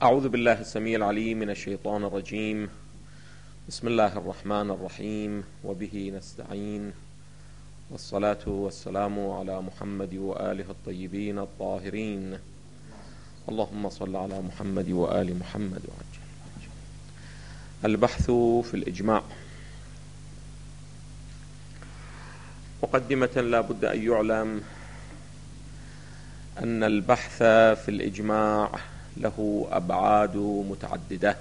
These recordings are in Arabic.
أعوذ بالله السميع العليم من الشيطان الرجيم. بسم الله الرحمن الرحيم، وبه نستعين، والصلاة والسلام على محمد وآله الطيبين الطاهرين. اللهم صل على محمد وآل محمد وعجل. البحث في الإجماع. مقدمة لا بد أن يعلم أن البحث في الإجماع له أبعاد متعددة،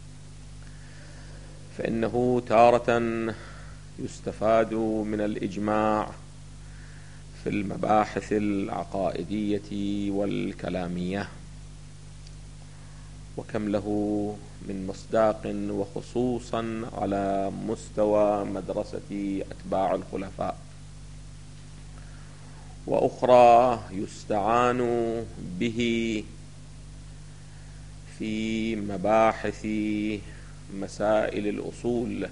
فإنه تارة يستفاد من الإجماع في المباحث العقائدية والكلامية، وكم له من مصداق، وخصوصا على مستوى مدرسة أتباع الخلفاء، وأخرى يستعان به في مباحث مسائل الأصول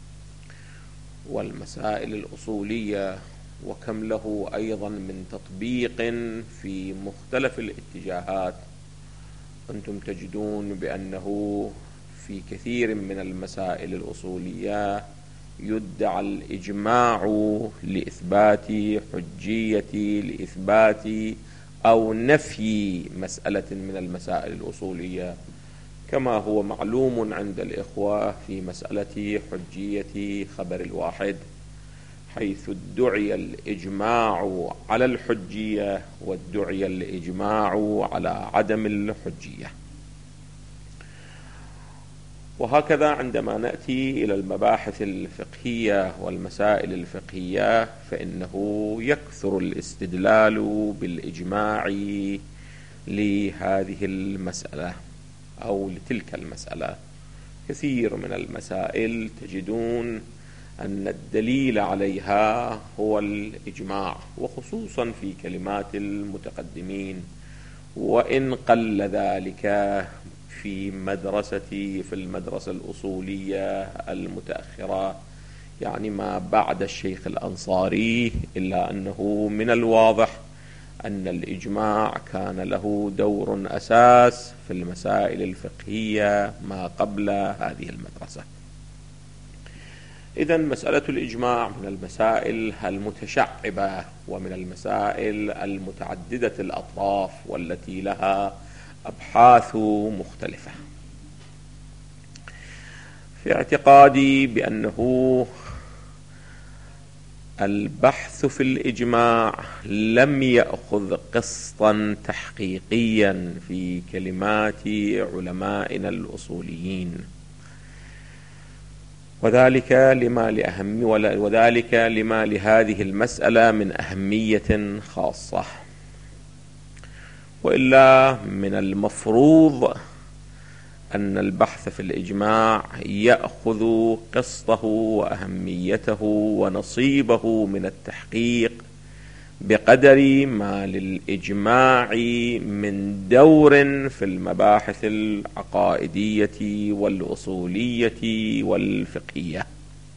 والمسائل الأصولية، وكم له أيضا من تطبيق في مختلف الاتجاهات. أنتم تجدون بأنه في كثير من المسائل الأصولية يدعى الإجماع لإثبات حجية، لإثبات أو نفي مسألة من المسائل الأصولية، كما هو معلوم عند الإخوة في مسألة حجية خبر الواحد، حيث ادعي الإجماع على الحجية وادعي الإجماع على عدم الحجية. وهكذا عندما نأتي إلى المباحث الفقهية والمسائل الفقهية، فإنه يكثر الاستدلال بالإجماع لهذه المسألة أو لتلك المسألة. كثير من المسائل تجدون أن الدليل عليها هو الإجماع، وخصوصا في كلمات المتقدمين، وإن قل ذلك في المدرسة الأصولية المتأخرة، يعني ما بعد الشيخ الأنصاري، إلا أنه من الواضح أن الإجماع كان له دور أساس في المسائل الفقهية ما قبل هذه المدرسة. إذن مسألة الإجماع من المسائل المتشعبة ومن المسائل المتعددة الأطراف، والتي لها أبحاث مختلفة. في اعتقادي بأنه البحث في الإجماع لم يأخذ قسطا تحقيقيا في كلمات علمائنا الأصوليين، وذلك لما لهذه المسألة من أهمية خاصة. وإلا من المفروض أن البحث في الإجماع يأخذ قسطه وأهميته ونصيبه من التحقيق بقدر ما للإجماع من دور في المباحث العقائدية والأصولية والفقهية.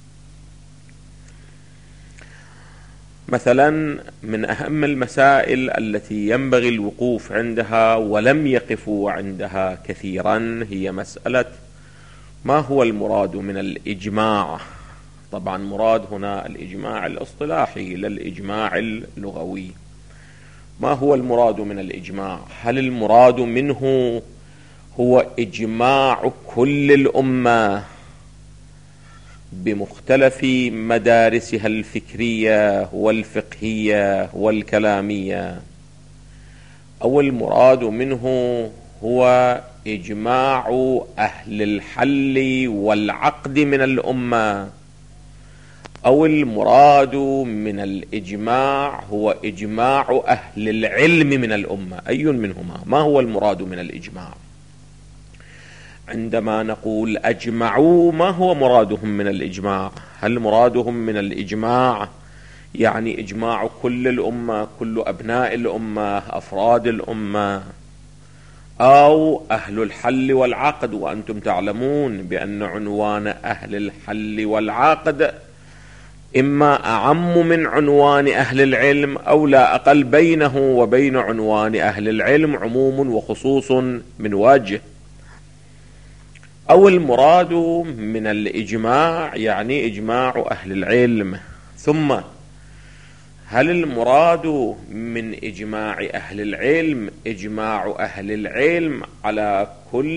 مثلا من أهم المسائل التي ينبغي الوقوف عندها ولم يقفوا عندها كثيرا هي مسألة ما هو المراد من الإجماع. طبعا مراد هنا الإجماع الاصطلاحي لا الإجماع اللغوي. ما هو المراد من الإجماع؟ هل المراد منه هو إجماع كل الأمة بمختلف مدارسها الفكرية والفقهية والكلامية، أو المراد منه هو إجماع أهل الحل والعقد من الأمة، أو المراد من الإجماع هو إجماع أهل العلم من الأمة؟ أي منهما؟ ما هو المراد من الإجماع؟ عندما نقول أجمعوا، ما هو مرادهم من الإجماع؟ هل مرادهم من الإجماع يعني إجماع كل الأمة، كل أبناء الأمة، أفراد الأمة، أو أهل الحل والعقد؟ وأنتم تعلمون بأن عنوان أهل الحل والعقد إما أعم من عنوان أهل العلم، أو لا أقل بينه وبين عنوان أهل العلم عموم وخصوص من وجه. أو المراد من الإجماع يعني إجماع أهل العلم. ثم هل المراد من إجماع أهل العلم إجماع أهل العلم على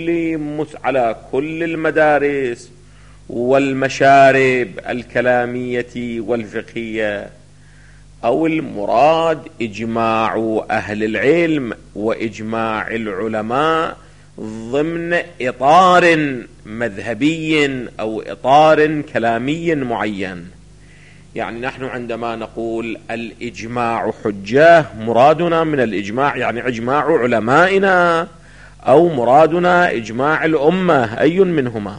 كل المدارس والمشارب الكلامية والفقهية، أو المراد إجماع أهل العلم وإجماع العلماء ضمن إطار مذهبي أو إطار كلامي معين؟ يعني نحن عندما نقول الإجماع حجة، مرادنا من الإجماع يعني إجماع علمائنا أو مرادنا إجماع الأمة، أي منهما؟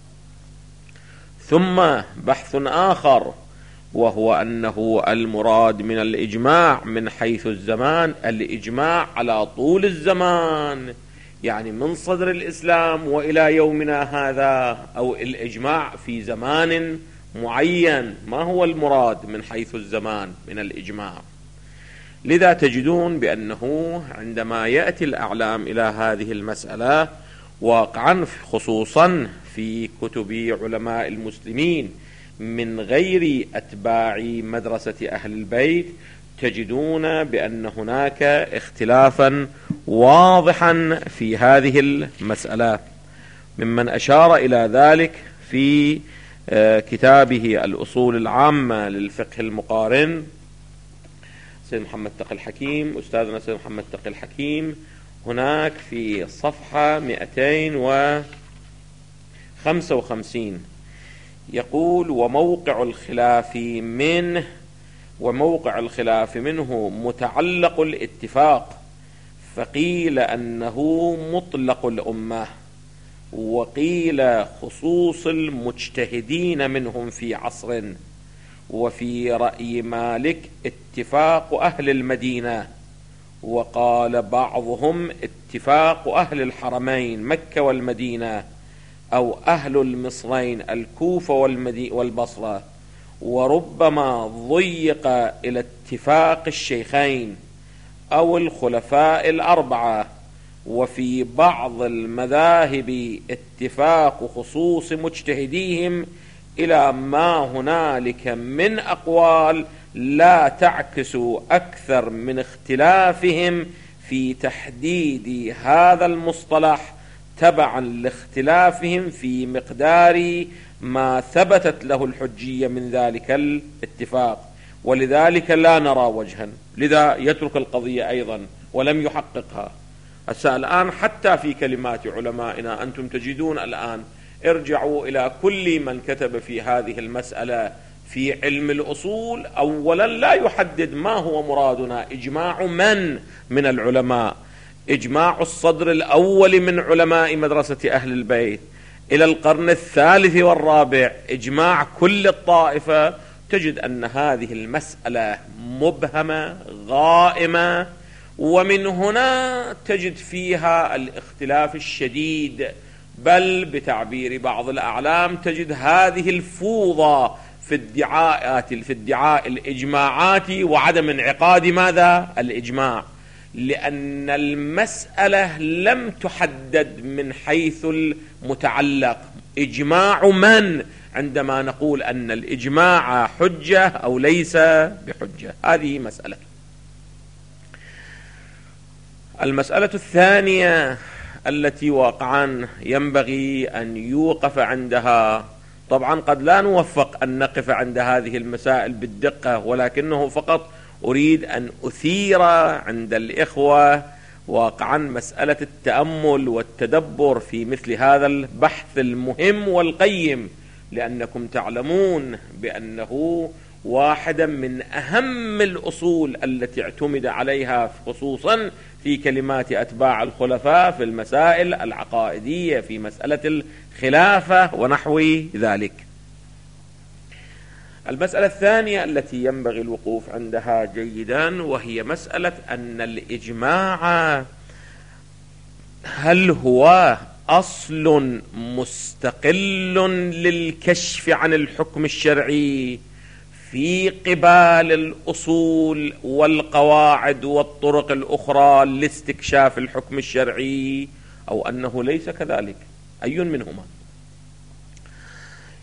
ثم بحث آخر، وهو أنه المراد من الإجماع من حيث الزمان الإجماع على طول الزمان، يعني من صدر الإسلام وإلى يومنا هذا، أو الإجماع في زمان معين. ما هو المراد من حيث الزمان من الإجماع؟ لذا تجدون بأنه عندما يأتي الأعلام إلى هذه المسألة واقعا خصوصا في كتب علماء المسلمين من غير أتباع مدرسة أهل البيت، تجدون بأن هناك اختلافا واضحا في هذه المسألة، ممن أشار إلى ذلك في كتابه الأصول العامة للفقه المقارن سيد محمد تقي الحكيم، أستاذنا سيد محمد تقي الحكيم، هناك في صفحة 255 يقول: وموقع الخلاف منه متعلق الاتفاق، فقيل أنه مطلق الأمة، وقيل خصوص المجتهدين منهم في عصر، وفي رأي مالك اتفاق أهل المدينة، وقال بعضهم اتفاق أهل الحرمين مكة والمدينة، أو أهل المصرين الكوفة والبصرة، وربما ضيق إلى اتفاق الشيخين أو الخلفاء الأربعة. وفي بعض المذاهب اتفاق خصوص مجتهديهم إلى ما هنالك من أقوال لا تعكس أكثر من اختلافهم في تحديد هذا المصطلح تبعا لاختلافهم في مقدار ما ثبتت له الحجية من ذلك الاتفاق، ولذلك لا نرى وجها. لذا يترك القضية أيضا ولم يحققها. الآن حتى في كلمات علمائنا أنتم تجدون الآن، ارجعوا إلى كل من كتب في هذه المسألة في علم الأصول، أولا لا يحدد ما هو مرادنا إجماع من العلماء. إجماع الصدر الأول من علماء مدرسة أهل البيت إلى القرن الثالث والرابع، إجماع كل الطائفة. تجد أن هذه المسألة مبهمة غائمة، ومن هنا تجد فيها الاختلاف الشديد، بل بتعبير بعض الأعلام تجد هذه الفوضى في ادعاء الإجماعات وعدم انعقاد ماذا؟ الإجماع، لأن المسألة لم تحدد من حيث المتعلق إجماع من، عندما نقول أن الإجماع حجة أو ليس بحجة. هذه مسألة. المسألة الثانية التي واقعا ينبغي أن يوقف عندها، طبعا قد لا نوفق أن نقف عند هذه المسائل بالدقة، ولكنه فقط أريد أن أثير عند الإخوة واقعا مسألة التأمل والتدبر في مثل هذا البحث المهم والقيم، لأنكم تعلمون بأنه واحدا من أهم الأصول التي اعتمد عليها خصوصا في كلمات أتباع الخلفاء في المسائل العقائدية، في مسألة الخلافة ونحو ذلك. المسألة الثانية التي ينبغي الوقوف عندها جيدا، وهي مسألة أن الإجماع هل هو أصل مستقل للكشف عن الحكم الشرعي في قبال الأصول والقواعد والطرق الأخرى لاستكشاف الحكم الشرعي، أو أنه ليس كذلك؟ أي منهما؟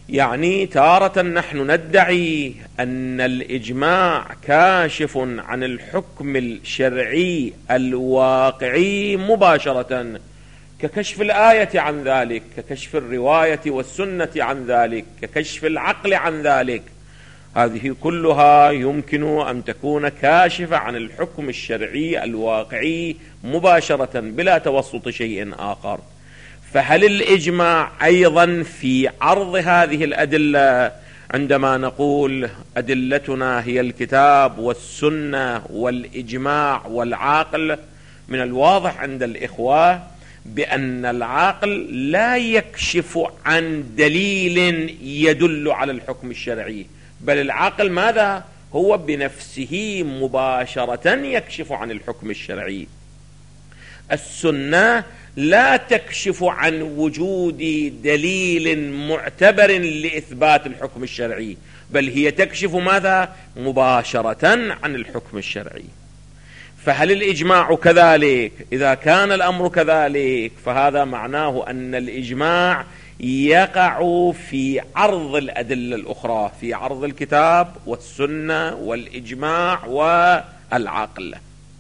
يعني تارة نحن ندعي أن الإجماع كاشف عن الحكم الشرعي الواقعي مباشرة، ككشف الآية عن ذلك، ككشف الرواية والسنة عن ذلك، ككشف العقل عن ذلك. هذه كلها يمكن أن تكون كاشفة عن الحكم الشرعي الواقعي مباشرة بلا توسط شيء آخر. فهل الإجماع أيضا في عرض هذه الأدلة، عندما نقول أدلتنا هي الكتاب والسنة والإجماع والعقل؟ من الواضح عند الإخوة بأن العقل لا يكشف عن دليل يدل على الحكم الشرعي، بل العقل ماذا؟ هو بنفسه مباشرة يكشف عن الحكم الشرعي. السنة لا تكشف عن وجود دليل معتبر لإثبات الحكم الشرعي، بل هي تكشف ماذا؟ مباشرة عن الحكم الشرعي. فهل الإجماع كذلك؟ إذا كان الأمر كذلك فهذا معناه أن الإجماع يقع في عرض الأدلة الأخرى، في عرض الكتاب والسنة والإجماع والعقل.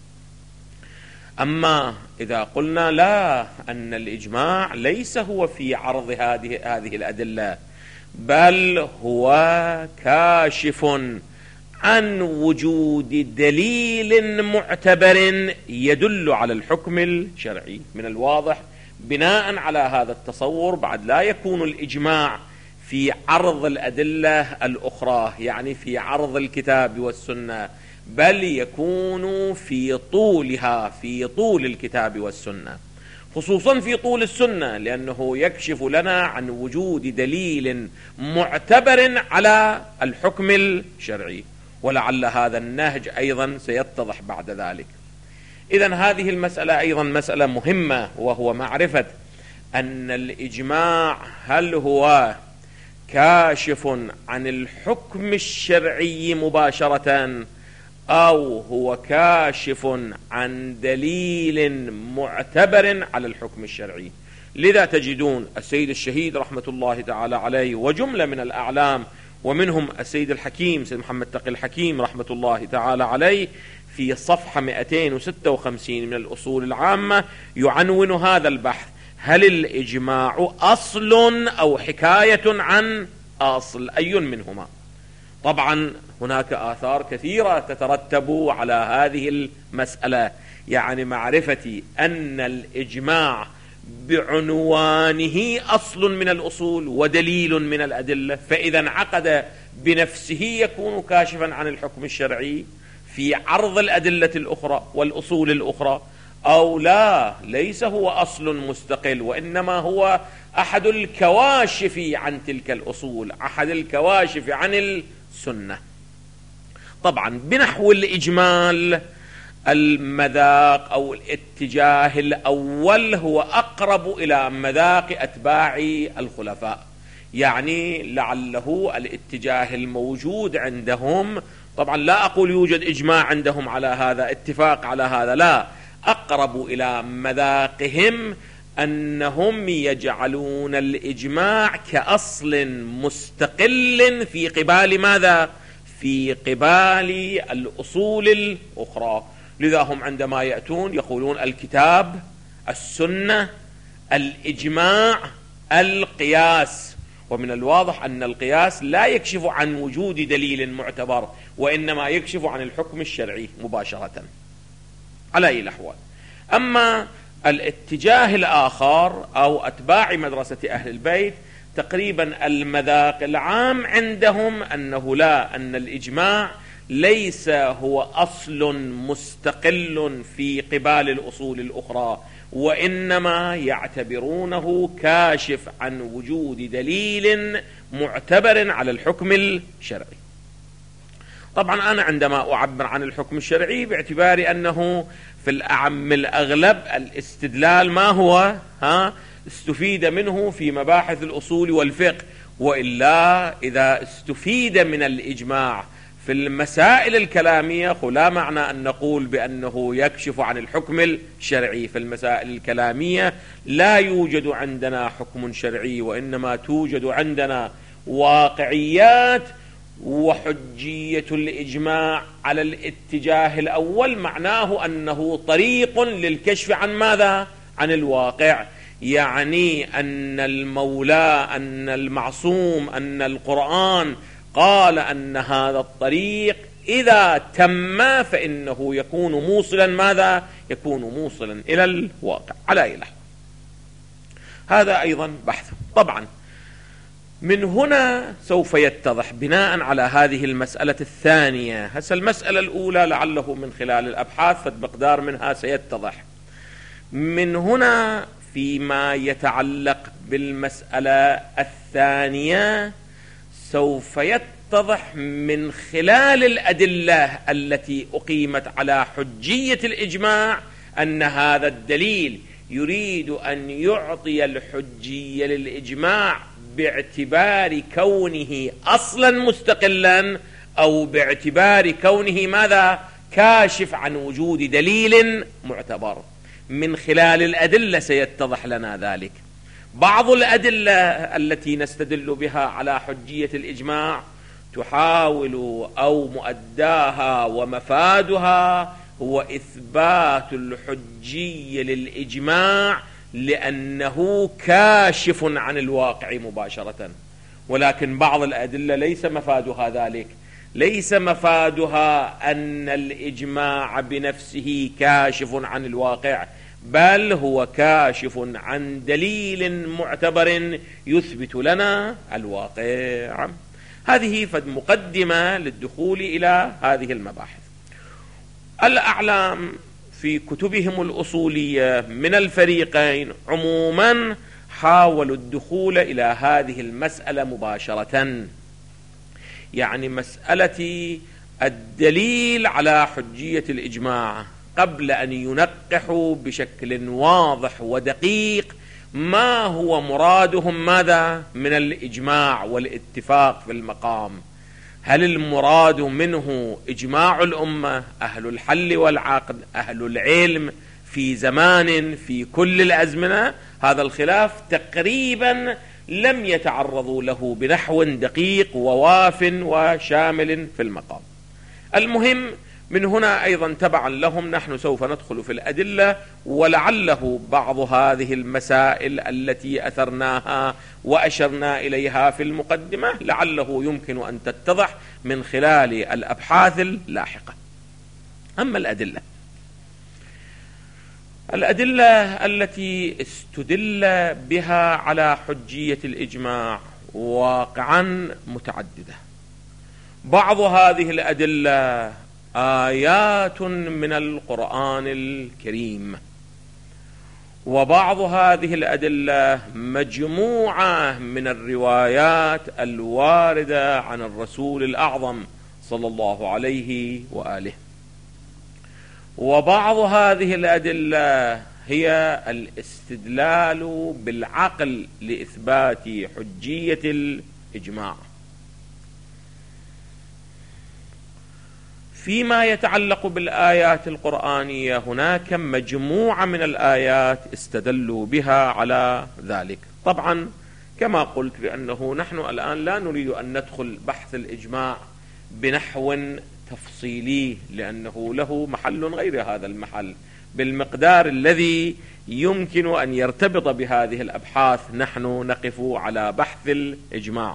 أما إذا قلنا لا، أن الإجماع ليس هو في عرض هذه الأدلة، بل هو كاشف عن وجود دليل معتبر يدل على الحكم الشرعي، من الواضح بناء على هذا التصور بعد لا يكون الإجماع في عرض الأدلة الأخرى، يعني في عرض الكتاب والسنة، بل يكون في طولها، في طول الكتاب والسنة، خصوصا في طول السنة، لأنه يكشف لنا عن وجود دليل معتبر على الحكم الشرعي. ولعل هذا النهج أيضا سيتضح بعد ذلك. إذن هذه المسألة أيضا مسألة مهمة، وهو معرفة أن الإجماع هل هو كاشف عن الحكم الشرعي مباشرة، أو هو كاشف عن دليل معتبر على الحكم الشرعي. لذا تجدون السيد الشهيد رحمة الله تعالى عليه وجملة من الأعلام، ومنهم السيد الحكيم سيد محمد تقي الحكيم رحمة الله تعالى عليه، في صفحة 256 من الأصول العامة يعنون هذا البحث: هل الإجماع أصل أو حكاية عن أصل؟ أي منهما؟ طبعا هناك آثار كثيرة تترتب على هذه المسألة، يعني معرفة أن الإجماع بعنوانه أصل من الأصول ودليل من الأدلة، فإذا انعقد بنفسه يكون كاشفا عن الحكم الشرعي في عرض الأدلة الأخرى والأصول الأخرى، أو لا، ليس هو أصل مستقل، وإنما هو أحد الكواشف عن تلك الأصول، أحد الكواشف عن السنة. طبعا بنحو الإجمال، المذاق أو الاتجاه الأول هو أقرب إلى مذاق أتباع الخلفاء، يعني لعله الاتجاه الموجود عندهم، طبعا لا أقول يوجد إجماع عندهم على هذا، اتفاق على هذا، لا، أقرب إلى مذاقهم أنهم يجعلون الإجماع كأصل مستقل في قبال ماذا؟ في قبال الأصول الأخرى. لذا هم عندما يأتون يقولون الكتاب، السنة، الإجماع، القياس. ومن الواضح أن القياس لا يكشف عن وجود دليل معتبر، وإنما يكشف عن الحكم الشرعي مباشرة على أي الأحوال. أما الاتجاه الآخر أو أتباع مدرسة أهل البيت، تقريبا المذاق العام عندهم أنه لا، أن الإجماع ليس هو أصل مستقل في قبال الأصول الأخرى، وإنما يعتبرونه كاشف عن وجود دليل معتبر على الحكم الشرعي. طبعا أنا عندما أعبر عن الحكم الشرعي باعتبار أنه في الأعم الأغلب الاستدلال ما هو استفيد منه في مباحث الأصول والفقه، وإلا إذا استفيد من الإجماع في المسائل الكلامية لا معنى أن نقول بأنه يكشف عن الحكم الشرعي. في المسائل الكلامية لا يوجد عندنا حكم شرعي، وإنما توجد عندنا واقعيات وحجية الإجماع على الاتجاه الأول معناه أنه طريق للكشف عن ماذا؟ عن الواقع. يعني أن المولى، أن المعصوم، أن القرآن قال أن هذا الطريق إذا تم فإنه يكون موصلا ماذا؟ يكون موصلا إلى الواقع على أي لحظة. هذا أيضا بحث. طبعا من هنا سوف يتضح بناء على هذه المسألة الثانية. هسه المسألة الأولى لعله من خلال الأبحاث فمقدار منها سيتضح. من هنا فيما يتعلق بالمسألة الثانية سوف يتضح من خلال الأدلة التي أقيمت على حجية الإجماع أن هذا الدليل يريد أن يعطي الحجية للإجماع باعتبار كونه أصلا مستقلا أو باعتبار كونه ماذا؟ كاشف عن وجود دليل معتبر. من خلال الأدلة سيتضح لنا ذلك. بعض الأدلة التي نستدل بها على حجية الإجماع تحاول أو مؤداها ومفادها هو إثبات الحجية للإجماع لأنه كاشف عن الواقع مباشرة. ولكن بعض الأدلة ليس مفادها ذلك، ليس مفادها أن الإجماع بنفسه كاشف عن الواقع، بل هو كاشف عن دليل معتبر يثبت لنا الواقع. هذه مقدمة للدخول إلى هذه المباحث. الأعلام في كتبهم الأصولية من الفريقين عموما حاولوا الدخول إلى هذه المسألة مباشرة، يعني مسألة الدليل على حجية الإجماع، قبل أن ينقحوا بشكل واضح ودقيق ما هو مرادهم ماذا من الإجماع والاتفاق في المقام. هل المراد منه إجماع الأمة، أهل الحل والعقد، أهل العلم في زمان في كل الأزمنة؟ هذا الخلاف تقريبا لم يتعرضوا له بنحو دقيق وواف وشامل في المقام. المهم من هنا أيضا تبعا لهم نحن سوف ندخل في الأدلة، ولعله بعض هذه المسائل التي أثرناها وأشرنا إليها في المقدمة لعله يمكن أن تتضح من خلال الأبحاث اللاحقة. أما الأدلة التي استدل بها على حجية الإجماع واقعا متعددة. بعض هذه الأدلة آيات من القرآن الكريم، وبعض هذه الأدلة مجموعة من الروايات الواردة عن الرسول الأعظم صلى الله عليه وآله. وبعض هذه الأدلة هي الاستدلال بالعقل لإثبات حجية الإجماع. فيما يتعلق بالآيات القرآنية هناك مجموعة من الآيات استدلوا بها على ذلك. طبعا كما قلت بأنه نحن الآن لا نريد أن ندخل بحث الإجماع بنحو تفصيلي لأنه له محل غير هذا المحل بالمقدار الذي يمكن أن يرتبط بهذه الأبحاث. نحن نقف على بحث الإجماع،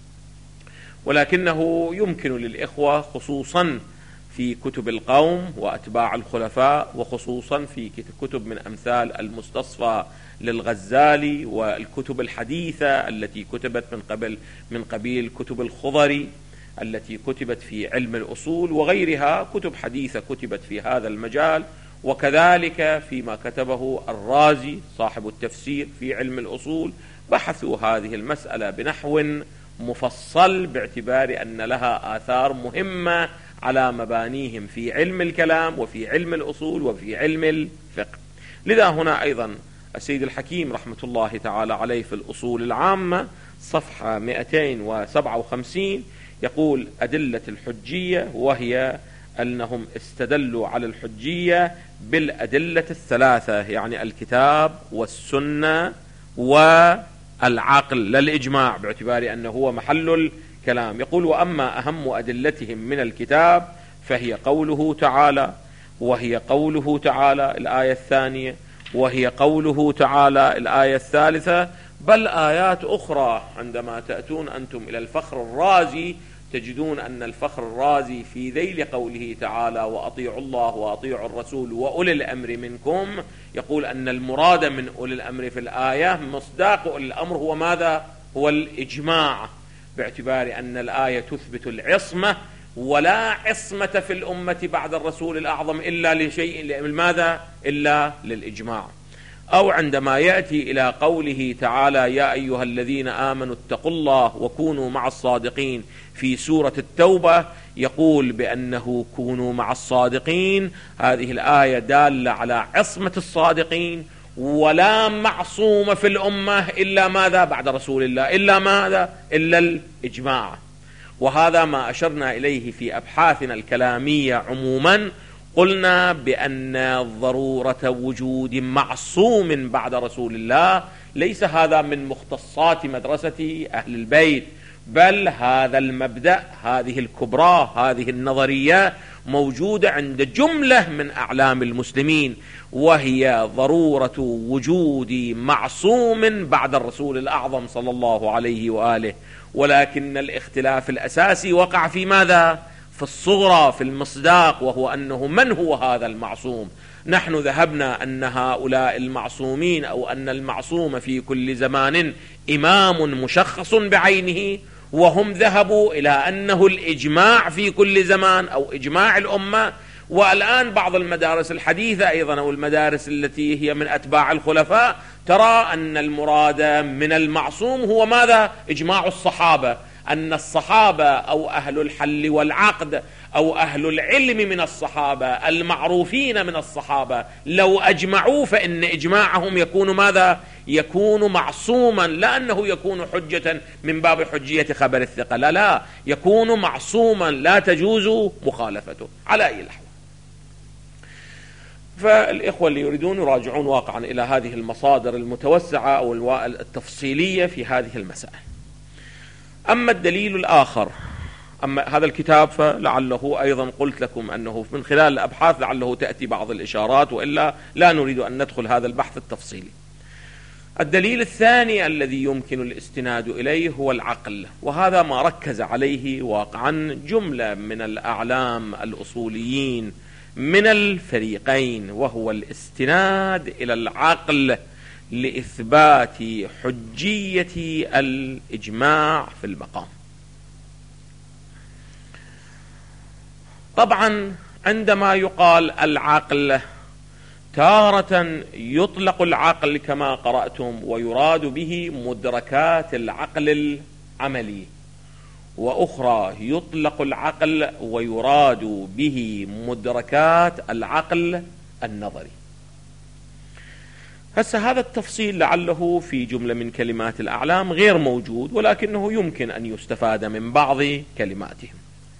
ولكنه يمكن للإخوة خصوصا في كتب القوم وأتباع الخلفاء، وخصوصا في كتب من أمثال المستصفى للغزالي والكتب الحديثة التي كتبت من قبيل كتب الخضري التي كتبت في علم الأصول، وغيرها كتب حديثة كتبت في هذا المجال، وكذلك فيما كتبه الرازي صاحب التفسير في علم الأصول بحثوا هذه المسألة بنحو مفصل باعتبار أن لها آثار مهمة على مبانيهم في علم الكلام وفي علم الأصول وفي علم الفقه. لذا هنا أيضا السيد الحكيم رحمة الله تعالى عليه في الأصول العامة صفحة 257 يقول: أدلة الحجية، وهي أنهم استدلوا على الحجية بالأدلة الثلاثة، يعني الكتاب والسنة العقل لا الإجماع، باعتبار أنه هو محل الكلام. يقول: وأما أهم أدلتهم من الكتاب فهي قوله تعالى، وهي قوله تعالى الآية الثانية، وهي قوله تعالى الآية الثالثة، بل آيات أخرى. عندما تأتون أنتم إلى الفخر الرازي تجدون أن الفخر الرازي في ذيل قوله تعالى: وأطيعوا الله وأطيعوا الرسول وأولي الأمر منكم، يقول أن المراد من أولي الأمر في الآية مصداق أولي الأمر هو ماذا؟ هو الإجماع، باعتبار أن الآية تثبت العصمة، ولا عصمة في الأمة بعد الرسول الأعظم إلا لشيء ماذا؟ إلا للإجماع. أو عندما يأتي إلى قوله تعالى: يا أيها الذين آمنوا اتقوا الله وكونوا مع الصادقين في سورة التوبة، يقول بأنه كونوا مع الصادقين. هذه الآية دالة على عصمة الصادقين، ولا معصوم في الأمة إلا ماذا؟ بعد رسول الله، إلا ماذا؟ إلا الإجماع. وهذا ما أشرنا إليه في أبحاثنا الكلامية عموما. قلنا بأن ضرورة وجود معصوم بعد رسول الله ليس هذا من مختصات مدرسة أهل البيت، بل هذا المبدأ، هذه الكبرى، هذه النظرية موجودة عند جملة من أعلام المسلمين، وهي ضرورة وجود معصوم بعد الرسول الأعظم صلى الله عليه وآله. ولكن الاختلاف الأساسي وقع في ماذا؟ في الصغرى، في المصداق، وهو أنه من هو هذا المعصوم. نحن ذهبنا أن هؤلاء المعصومين، أو أن المعصوم في كل زمان إمام مشخص بعينه، وهم ذهبوا إلى أنه الإجماع في كل زمان أو إجماع الأمة. والآن بعض المدارس الحديثة أيضا، أو المدارس التي هي من أتباع الخلفاء، ترى أن المراد من المعصوم هو ماذا؟ إجماع الصحابة، أن الصحابة أو أهل الحل والعقد أو أهل العلم من الصحابة المعروفين من الصحابة لو أجمعوا فإن إجماعهم يكون ماذا؟ يكون معصوما، لا أنه يكون حجة من باب حجية خبر الثقة، لا، يكون معصوما لا تجوز مخالفته على أي الأحوال. فالإخوة اللي يريدون يراجعون واقعا إلى هذه المصادر المتوسعة أو التفصيلية في هذه المسائل. أما الدليل الآخر، أما هذا الكتاب فلعله أيضا قلت لكم أنه من خلال الأبحاث لعله تأتي بعض الإشارات، وإلا لا نريد أن ندخل هذا البحث التفصيلي. الدليل الثاني الذي يمكن الاستناد إليه هو العقل، وهذا ما ركز عليه واقعا جملة من الأعلام الأصوليين من الفريقين، وهو الاستناد إلى العقل لإثبات حجية الإجماع في المقام. طبعا عندما يقال العقل، تارة يطلق العقل كما قرأتم ويراد به مدركات العقل العملي، وأخرى يطلق العقل ويراد به مدركات العقل النظري. هسه هذا التفصيل لعله في جملة من كلمات الأعلام غير موجود، ولكنه يمكن أن يستفاد من بعض كلماتهم.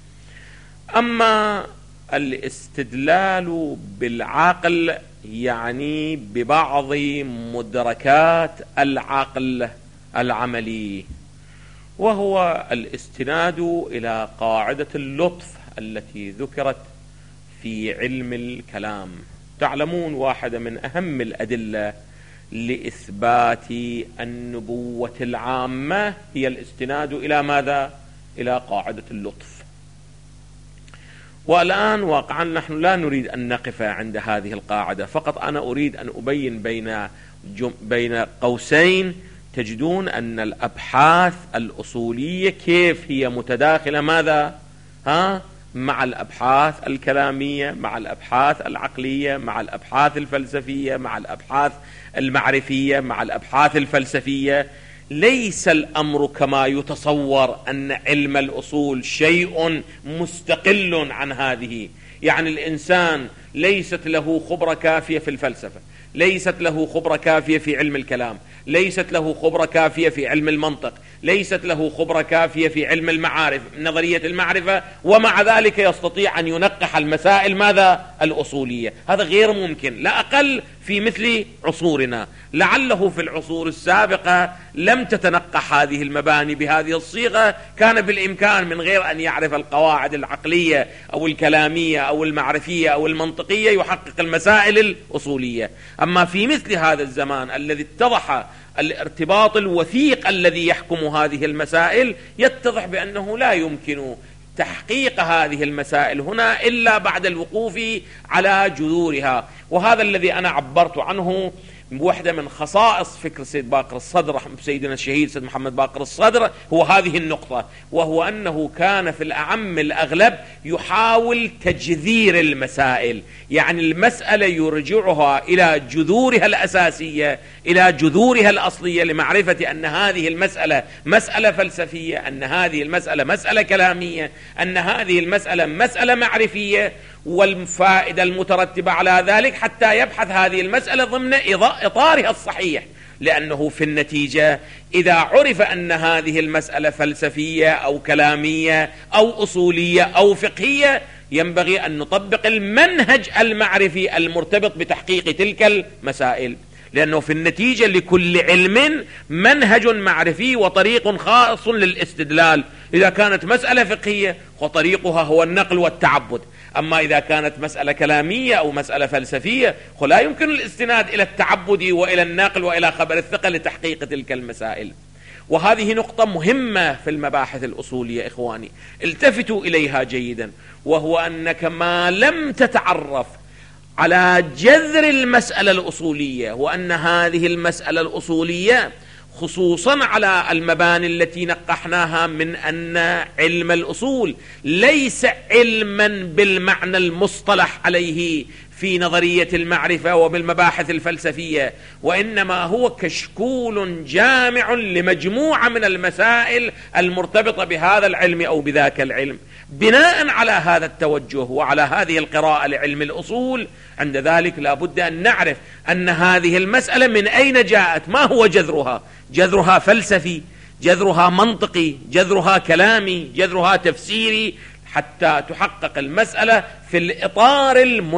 أما الاستدلال بالعقل يعني ببعض مدركات العقل العملي، وهو الاستناد إلى قاعدة اللطف التي ذكرت في علم الكلام. تعلمون واحدة من أهم الأدلة لإثبات النبوة العامة هي الاستناد إلى ماذا؟ إلى قاعدة اللطف. والآن واقعا نحن لا نريد أن نقف عند هذه القاعدة، فقط أنا أريد أن أبين بين قوسين تجدون أن الأبحاث الأصولية كيف هي متداخلة ماذا؟ مع الأبحاث الكلامية، مع الأبحاث العقلية، مع الأبحاث الفلسفية، مع الأبحاث المعرفية، مع الأبحاث الفلسفية. ليس الأمر كما يتصور أن علم الأصول شيء مستقل عن هذه، يعني الإنسان ليست له خبرة كافية في الفلسفة، ليست له خبرة كافية في علم الكلام، ليست له خبرة كافية في علم المنطق، ليست له خبرة كافية في علم المعارف، نظرية المعرفة، ومع ذلك يستطيع أن ينقح المسائل ماذا؟ الأصولية. هذا غير ممكن، لا أقل في مثل عصورنا. لعله في العصور السابقة لم تتنقح هذه المباني بهذه الصيغة، كان بالإمكان من غير أن يعرف القواعد العقلية أو الكلامية أو المعرفية أو المنطقية يحقق المسائل الأصولية. أما في مثل هذا الزمان الذي اتضح الارتباط الوثيق الذي يحكم هذه المسائل، يتضح بأنه لا يمكن تحقيق هذه المسائل هنا إلا بعد الوقوف على جذورها. وهذا الذي أنا عبرت عنه بوحدة من خصائص فكر سيد باقر الصدر، سيدنا الشهيد سيد محمد باقر الصدر، هو هذه النقطة، وهو أنه كان في الأعم الأغلب يحاول تجذير المسائل، يعني المسألة يرجعها إلى جذورها الأساسية، إلى جذورها الأصلية، لمعرفة أن هذه المسألة مسألة فلسفية، أن هذه المسألة مسألة كلامية، أن هذه المسألة مسألة معرفية، والفائدة المترتبة على ذلك حتى يبحث هذه المسألة ضمن إطارها الصحيح. لأنه في النتيجة إذا عرف أن هذه المسألة فلسفية أو كلامية أو أصولية أو فقهية، ينبغي أن نطبق المنهج المعرفي المرتبط بتحقيق تلك المسائل، لأنه في النتيجة لكل علم منهج معرفي وطريق خاص للاستدلال. إذا كانت مسألة فقهية وطريقها هو النقل والتعبد، أما إذا كانت مسألة كلامية أو مسألة فلسفية فلا يمكن الاستناد إلى التعبد وإلى النقل وإلى خبر الثقة لتحقيق تلك المسائل. وهذه نقطة مهمة في المباحث الأصولية إخواني، التفتوا إليها جيدا، وهو أنك ما لم تتعرف على جذر المسألة الأصولية، وأن هذه المسألة الأصولية خصوصا على المباني التي نقحناها من أن علم الأصول ليس علما بالمعنى المصطلح عليه في نظرية المعرفة وبالمباحث الفلسفية، وإنما هو كشكول جامع لمجموعة من المسائل المرتبطة بهذا العلم أو بذاك العلم. بناء على هذا التوجه وعلى هذه القراءة لعلم الأصول، عند ذلك لا بد أن نعرف أن هذه المسألة من أين جاءت، ما هو جذرها، جذرها فلسفي، جذرها منطقي، جذرها كلامي، جذرها تفسيري، حتى تحقق المسألة في الإطار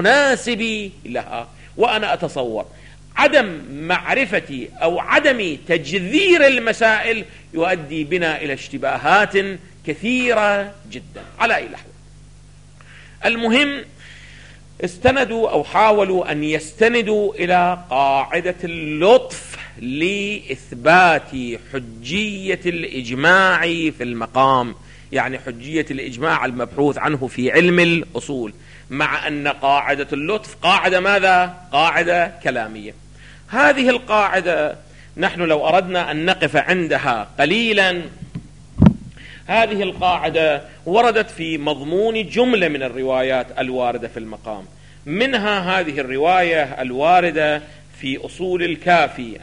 المناسب لها. وأنا أتصور عدم معرفتي أو عدم تجذير المسائل يؤدي بنا إلى اشتباهات كثيرة جدا. على أي لحظة المهم استندوا أو حاولوا أن يستندوا إلى قاعدة اللطف لإثبات حجية الإجماع في المقام، يعني حجية الإجماع المبحوث عنه في علم الأصول، مع أن قاعدة اللطف قاعدة ماذا؟ قاعدة كلامية. هذه القاعدة نحن لو أردنا أن نقف عندها قليلا، هذه القاعدة وردت في مضمون جملة من الروايات الواردة في المقام، منها هذه الرواية الواردة في أصول الكافي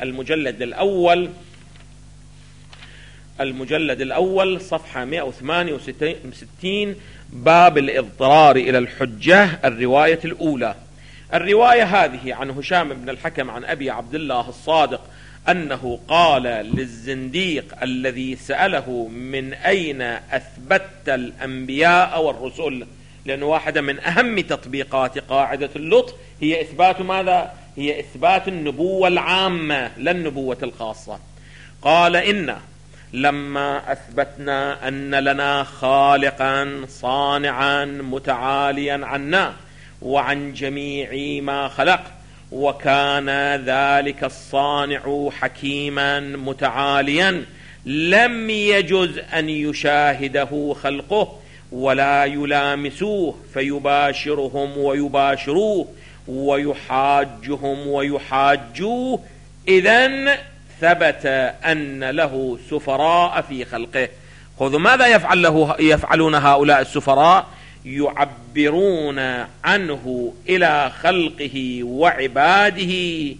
المجلد الأول صفحة 168 باب الاضطرار إلى الحجة، الرواية الأولى. الرواية هذه عن هشام بن الحكم عن أبي عبد الله الصادق أنه قال للزنديق الذي سأله من أين أثبتت الأنبياء والرسل، لأن واحدة من أهم تطبيقات قاعدة اللطف هي إثبات ماذا؟ هي إثبات النبوة العامة لا النبوة الخاصة. قال إن لما أثبتنا أن لنا خالقا صانعا متعاليا عنا وعن جميع ما خلق، وكان ذلك الصانع حكيما متعاليا، لم يجز أن يشاهده خلقه ولا يلامسوه فيباشرهم ويباشروه ويحاجهم ويحاجوه، إذن ثبت أن له سفراء في خلقه. خذوا ماذا يفعلون هؤلاء السفراء؟ يعبرون عنه إلى خلقه وعباده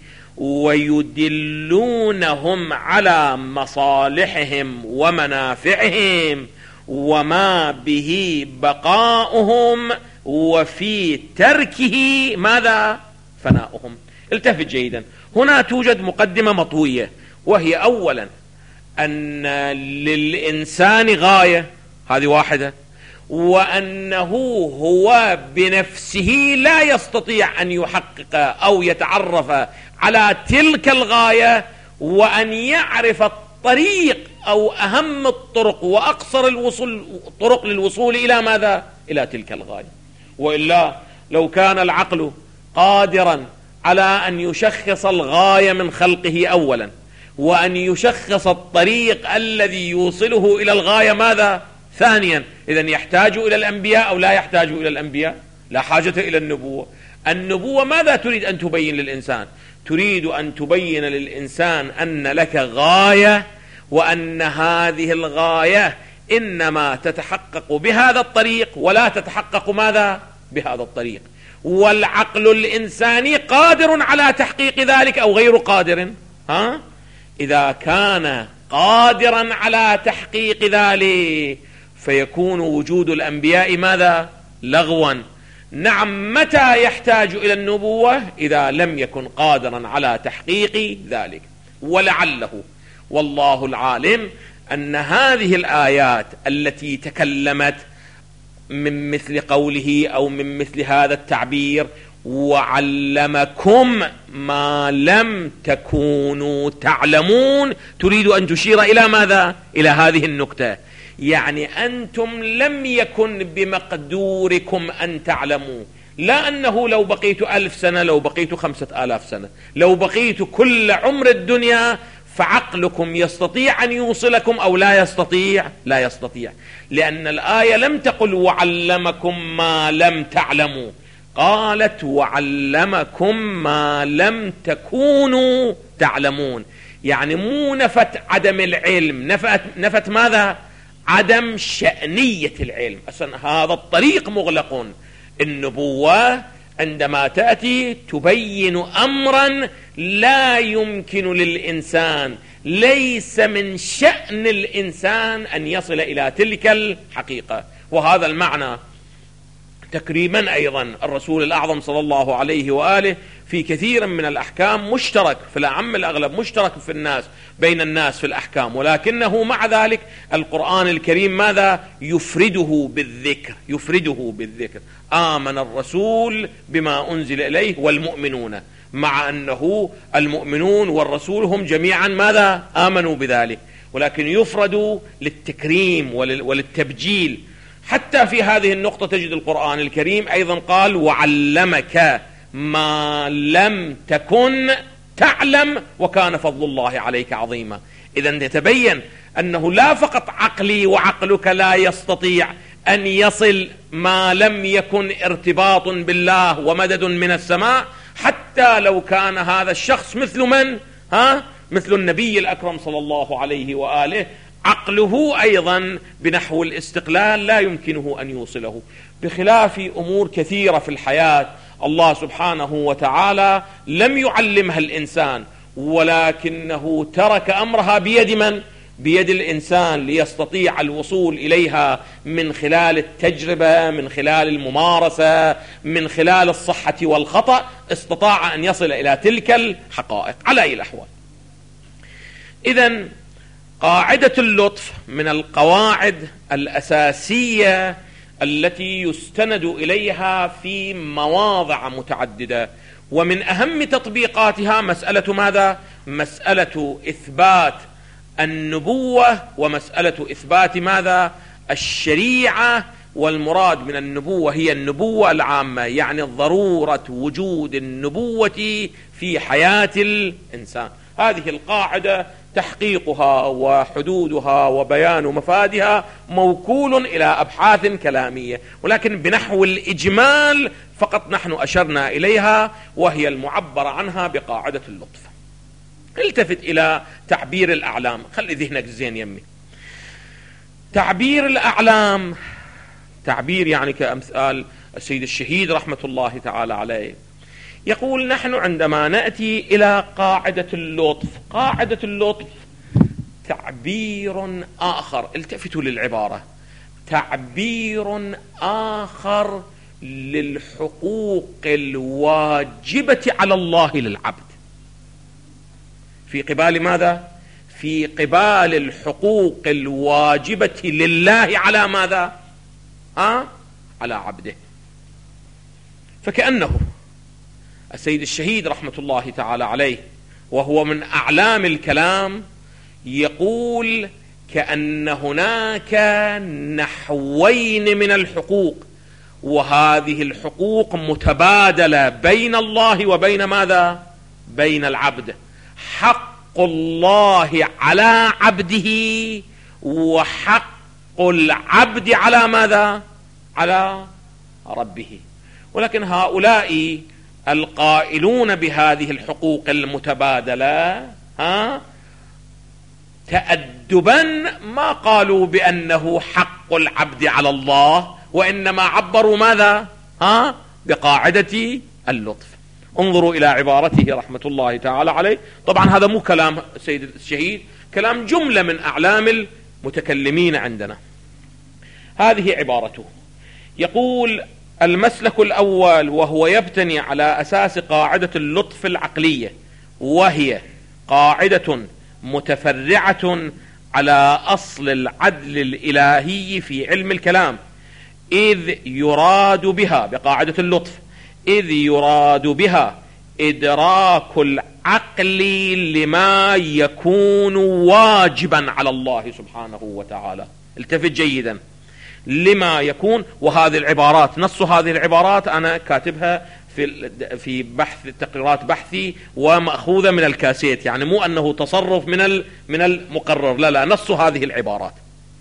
ويدلونهم على مصالحهم ومنافعهم وما به بقاؤهم، وفي تركه ماذا؟ فناؤهم. التفت جيدا، هنا توجد مقدمة مطوية، وهي أولا أن للإنسان غاية، هذه واحدة، وأنه هو بنفسه لا يستطيع أن يحقق أو يتعرف على تلك الغاية، وأن يعرف الطريق أو أهم الطرق وأقصر الطرق للوصول إلى ماذا؟ إلى تلك الغاية. وإلا لو كان العقل قادرا على أن يشخص الغاية من خلقه أولا، وأن يشخص الطريق الذي يوصله إلى الغاية ماذا؟ ثانيا، إذن يحتاج إلى الأنبياء أو لا يحتاج إلى الأنبياء؟ لا حاجة إلى النبوة. النبوة ماذا تريد أن تبين للإنسان؟ تريد أن تبين للإنسان أن لك غاية، وأن هذه الغاية إنما تتحقق بهذا الطريق ولا تتحقق ماذا؟ بهذا الطريق. والعقل الإنساني قادر على تحقيق ذلك أو غير قادر؟ إذا كان قادرا على تحقيق ذلك فيكون وجود الأنبياء ماذا؟ لغوا. نعم، متى يحتاج إلى النبوة؟ إذا لم يكن قادرا على تحقيق ذلك. ولعله، والله العالم، أن هذه الآيات التي تكلمت من مثل قوله أو من مثل هذا التعبير وعلمكم ما لم تكونوا تعلمون، تريد أن تشير إلى ماذا؟ إلى هذه النكتة، يعني أنتم لم يكن بمقدوركم أن تعلموا، لا أنه لو بقيت 1000 سنة، لو بقيت 5000 سنة، لو بقيت كل عمر الدنيا، فعقلكم يستطيع أن يوصلكم أو لا يستطيع؟ لا يستطيع، لأن الآية لم تقل وعلمكم ما لم تعلموا، قالت وعلمكم ما لم تكونوا تعلمون. يعني مو نفت عدم العلم، نفت ماذا؟ عدم شأنية العلم. أصلا هذا الطريق مغلق. النبوة عندما تأتي تبين أمرا لا يمكن للإنسان، ليس من شأن الإنسان أن يصل إلى تلك الحقيقة. وهذا المعنى تقريبا أيضا الرسول الأعظم صلى الله عليه وآله في كثير من الأحكام مشترك، في الأعم الأغلب مشترك في الناس، بين الناس في الأحكام، ولكنه مع ذلك القرآن الكريم ماذا؟ يفرده بالذكر، يفرده بالذكر. آمن الرسول بما أنزل إليه والمؤمنون، مع أنه المؤمنون والرسول هم جميعا ماذا؟ آمنوا بذلك، ولكن يفرد للتكريم وللتبجيل. حتى في هذه النقطة تجد القرآن الكريم أيضا قال وعلمك ما لم تكن تعلم وكان فضل الله عليك عظيما. إذن يتبين أنه لا فقط عقلي وعقلك لا يستطيع أن يصل ما لم يكن ارتباط بالله ومدد من السماء، حتى لو كان هذا الشخص مثل من؟ مثل النبي الأكرم صلى الله عليه وآله، عقله أيضا بنحو الاستقلال لا يمكنه أن يوصله. بخلاف أمور كثيرة في الحياة الله سبحانه وتعالى لم يعلمها الإنسان، ولكنه ترك أمرها بيد من؟ بيد الإنسان، ليستطيع الوصول إليها من خلال التجربة، من خلال الممارسة، من خلال الصحة والخطأ، استطاع أن يصل إلى تلك الحقائق. على أي الأحوال، إذن قاعدة اللطف من القواعد الأساسية التي يستند إليها في مواضع متعددة، ومن أهم تطبيقاتها مسألة ماذا؟ مسألة إثبات النبوة ومسألة إثبات ماذا؟ الشريعة. والمراد من النبوة هي النبوة العامة، يعني ضرورة وجود النبوة في حياة الإنسان. هذه القاعدة تحقيقها وحدودها وبيان مفادها موكول إلى أبحاث كلامية، ولكن بنحو الإجمال فقط نحن أشرنا إليها، وهي المعبر عنها بقاعدة اللطف. التفت إلى تعبير الأعلام، خلي ذهنك زين يمي. تعبير الأعلام تعبير يعني كأمثال السيد الشهيد رحمة الله تعالى عليه، يقول نحن عندما نأتي إلى قاعدة اللطف، قاعدة اللطف تعبير آخر، التفتوا للعبارة، تعبير آخر للحقوق الواجبة على الله للعبد. في قبال ماذا؟ في قبال الحقوق الواجبة لله على ماذا؟ على عبده. فكأنه السيد الشهيد رحمة الله تعالى عليه وهو من أعلام الكلام يقول كأن هناك نحوين من الحقوق، وهذه الحقوق متبادلة بين الله وبين ماذا؟ بين العبد. حق الله على عبده وحق العبد على ماذا؟ على ربه. ولكن هؤلاء القائلون بهذه الحقوق المتبادلة تأدبا ما قالوا بأنه حق العبد على الله، وإنما عبروا ماذا؟ بقاعدة اللطف. انظروا إلى عبارته رحمة الله تعالى عليه. طبعا هذا مو كلام سيد الشهيد، كلام جملة من أعلام المتكلمين عندنا. هذه عبارته. يقول: المسلك الأول وهو يبتني على أساس قاعدة اللطف العقلية، وهي قاعدة متفرعة على أصل العدل الإلهي في علم الكلام، إذ يراد بها بقاعدة اللطف إذ يراد بها إدراك العقل لما يكون واجبا على الله سبحانه وتعالى. التفت جيدا، لما يكون. وهذه العبارات، نص هذه العبارات أنا كاتبها في بحث تقريرات بحثي ومأخوذة من الكاسيت، يعني مو أنه تصرف من المقرر، لا، نص هذه العبارات.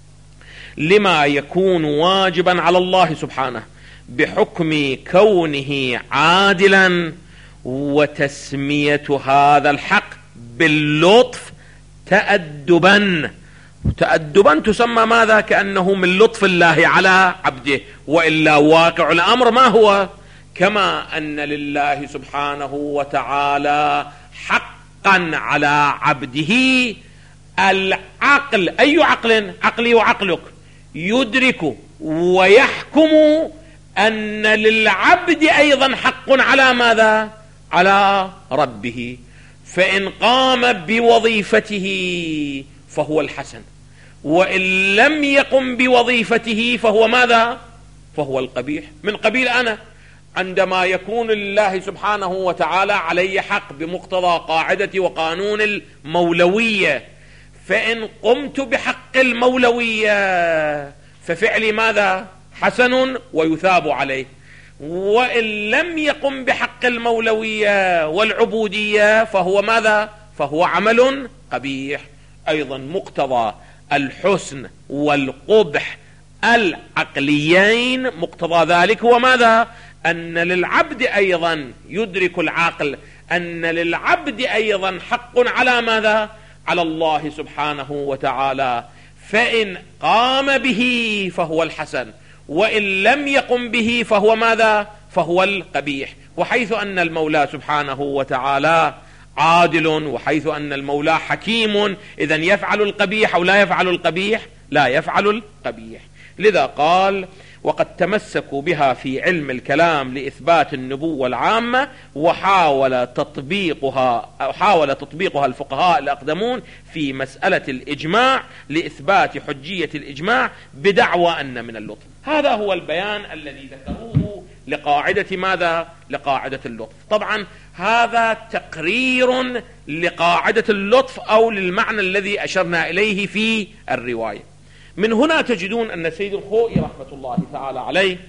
لما يكون واجبا على الله سبحانه بحكم كونه عادلا، وتسمية هذا الحق باللطف تأدبا تسمى ماذا؟ كأنه من لطف الله على عبده، وإلا واقع الأمر ما هو؟ كما أن لله سبحانه وتعالى حقا على عبده العقل. أي عقل؟ عقلي وعقلك. يدرك ويحكم أن للعبد أيضا حق على ماذا؟ على ربه. فإن قام بوظيفته فهو الحسن، وإن لم يقم بوظيفته فهو ماذا؟ فهو القبيح. من قبيل أنا عندما يكون لله سبحانه وتعالى علي حق بمقتضى قاعدة وقانون المولوية، فإن قمت بحق المولوية ففعلي ماذا؟ حسن ويثاب عليه. وإن لم يقم بحق المولوية والعبودية فهو ماذا؟ فهو عمل قبيح. أيضا مقتضى الحسن والقبح العقليين، مقتضى ذلك هو ماذا؟ أن للعبد أيضا، يدرك العاقل أن للعبد أيضا حق على ماذا؟ على الله سبحانه وتعالى. فإن قام به فهو الحسن، وإن لم يقم به فهو ماذا؟ فهو القبيح. وحيث أن المولى سبحانه وتعالى عادل، وحيث أن المولى حكيم، إذن يفعل القبيح أو لا يفعل القبيح؟ لا يفعل القبيح. لذا قال: وقد تمسكوا بها في علم الكلام لإثبات النبوة العامة، وحاول تطبيقها الفقهاء الأقدمون في مسألة الإجماع لإثبات حجية الإجماع بدعوى أن من اللطف. هذا هو البيان الذي ذكروه لقاعدة ماذا؟ لقاعدة اللطف. طبعا هذا تقرير لقاعدة اللطف أو للمعنى الذي أشرنا إليه في الرواية. من هنا تجدون أن سيد الخوئي رحمة الله تعالى عليه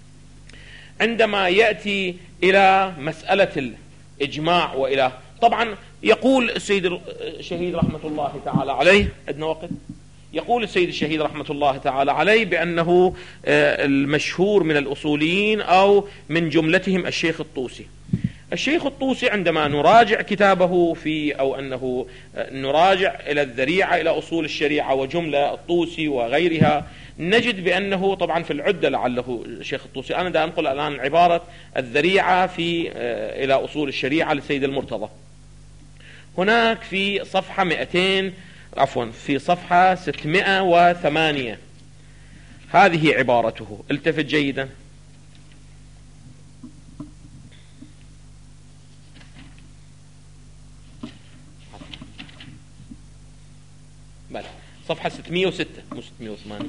عندما يأتي إلى مسألة الإجماع وإلى، طبعا يقول السيد الشهيد رحمة الله تعالى عليه، عندنا وقت، يقول السيد الشهيد رحمة الله تعالى عليه بأنه المشهور من الأصوليين أو من جملتهم الشيخ الطوسي. الشيخ الطوسي عندما نراجع كتابه أو أنه نراجع إلى الذريعة إلى أصول الشريعة وجملة الطوسي وغيرها، نجد بأنه طبعا في العدة لعله الشيخ الطوسي، أنا دا أنقل الآن عبارة الذريعة إلى أصول الشريعة لسيد المرتضى. هناك في صفحة في صفحة 608 هذه عبارته. التفت جيدا. بلى صفحة 606 مو 608.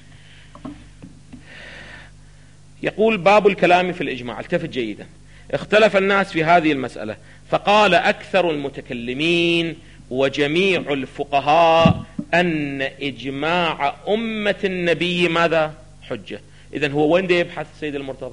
يقول: باب الكلام في الإجماع. التفت جيدا. اختلف الناس في هذه المسألة، فقال أكثر المتكلمين: وجميع الفقهاء أن إجماع أمة النبي ماذا؟ حجة. إذن هو وين يبحث السيد المرتضى؟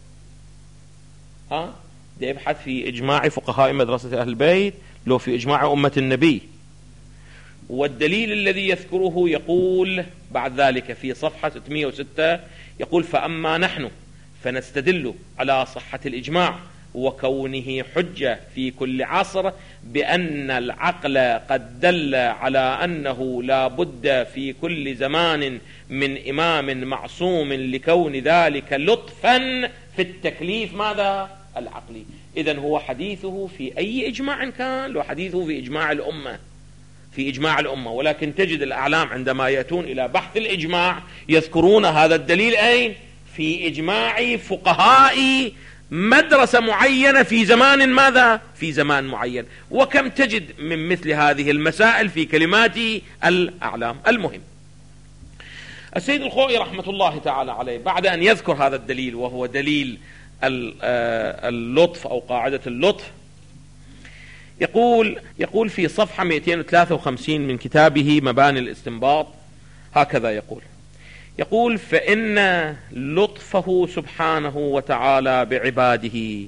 يبحث في إجماع فقهاء مدرسة أهل البيت لو في إجماع أمة النبي. والدليل الذي يذكره يقول بعد ذلك في صفحة 606 يقول: فأما نحن فنستدل على صحة الإجماع وكونه حجة في كل عصر بأن العقل قد دل على أنه لا بد في كل زمان من إمام معصوم لكون ذلك لطفا في التكليف ماذا؟ العقلي. إذن هو حديثه في أي إجماع كان، لو حديثه في إجماع الأمة، في إجماع الأمة. ولكن تجد الأعلام عندما يأتون إلى بحث الإجماع يذكرون هذا الدليل أين؟ في إجماع فقهاء مدرسة معينة في زمان ماذا؟ في زمان معين. وكم تجد من مثل هذه المسائل في كلمات الأعلام. المهم، السيد الخوئي رحمة الله تعالى عليه بعد أن يذكر هذا الدليل وهو دليل اللطف أو قاعدة اللطف يقول في صفحة 253 من كتابه مباني الاستنباط هكذا يقول: فإن لطفه سبحانه وتعالى بعباده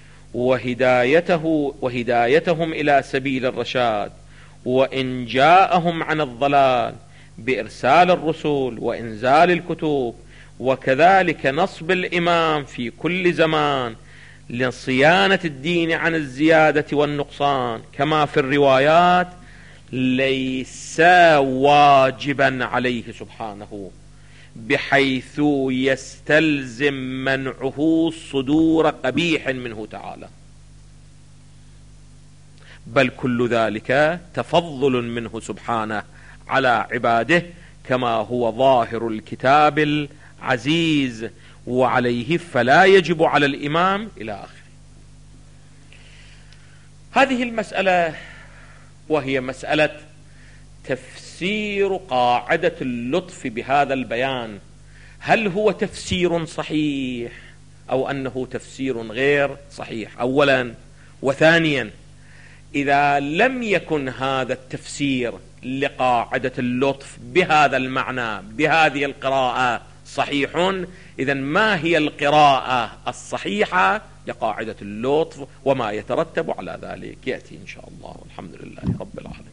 وهدايتهم إلى سبيل الرشاد وإن جاءهم عن الضلال بإرسال الرسل وإنزال الكتب وكذلك نصب الإمام في كل زمان لصيانة الدين عن الزيادة والنقصان كما في الروايات ليس واجبا عليه سبحانه بحيث يستلزم منعه صدور قبيح منه تعالى، بل كل ذلك تفضل منه سبحانه على عباده كما هو ظاهر الكتاب العزيز وعليه فلا يجب على الإمام إلى آخره. هذه المسألة وهي مسألة تفسير قاعدة اللطف بهذا البيان، هل هو تفسير صحيح أو أنه تفسير غير صحيح أولا؟ وثانيا، إذا لم يكن هذا التفسير لقاعدة اللطف بهذا المعنى بهذه القراءة صحيح، إذن ما هي القراءة الصحيحة لقاعدة اللطف وما يترتب على ذلك يأتي إن شاء الله. والحمد لله رب العالمين.